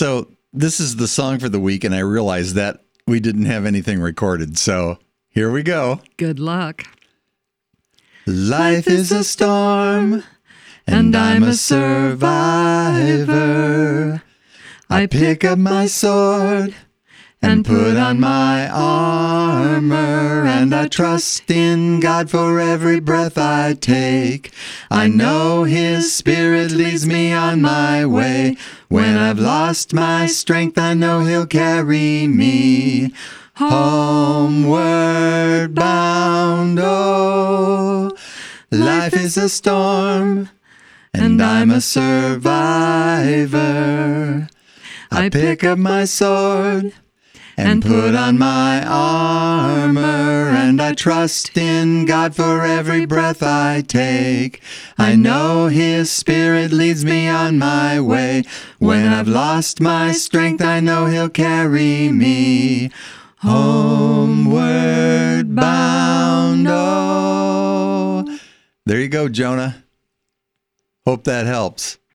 So this is the song for the week, and I realized that we didn't have anything recorded. So here we go. Good luck. Life is a storm, and I'm a survivor. I pick up my sword and put on my armor, and I trust in God for every breath I take. I know His Spirit leads me on my way. When I've lost my strength, I know He'll carry me homeward bound. Oh, life is a storm, and I'm a survivor. I pick up my sword and put on my armor, and I trust in God for every breath I take. I know His Spirit leads me on my way. When I've lost my strength, I know He'll carry me homeward bound. Oh, there you go, Jonah. Hope that helps.